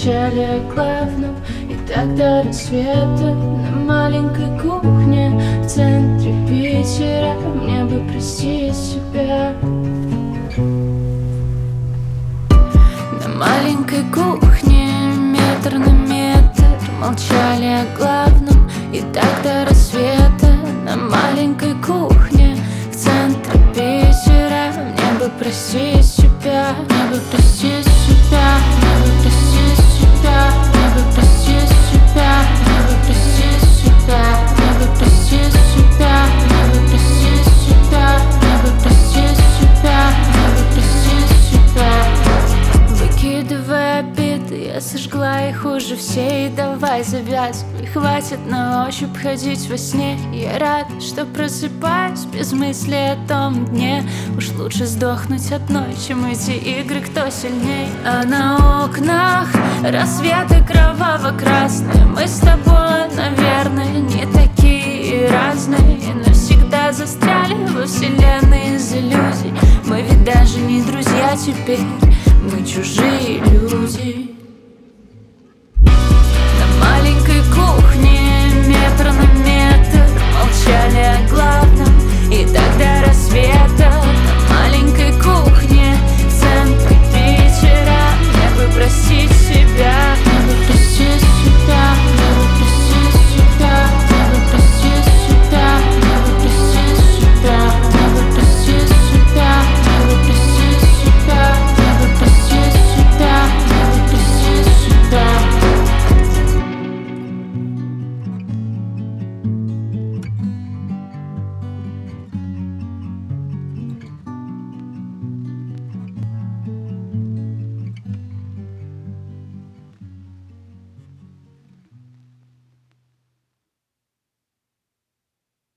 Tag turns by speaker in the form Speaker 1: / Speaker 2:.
Speaker 1: Молчали о главном, и так до рассвета. На маленькой кухне в центре Питера мне бы простить себя. На маленькой кухне метр на метр молчали о главном, и так до рассвета. На маленькой кухне в центре Питера мне бы простить себя, мне бы простить себя, мне бы простить себя, мне бы простить себя, мне бы простить себя, мне бы простить себя, мне бы простить себя, мне бы простить себя, мне бы простить себя. Выкидывая обиды, я сожгла их уже все. И давай завязывай, хватит на ощупь ходить во сне. Я рада, что просыпаюсь без мысли о том дне. Уж лучше сдохнуть одной, чем эти игры, кто сильней. А на окнах рассветы кроваво-красные. Мы с тобой, наверное, не такие разные, навсегда застряли во вселенной из иллюзий. Мы ведь даже не друзья теперь, мы чужие люди.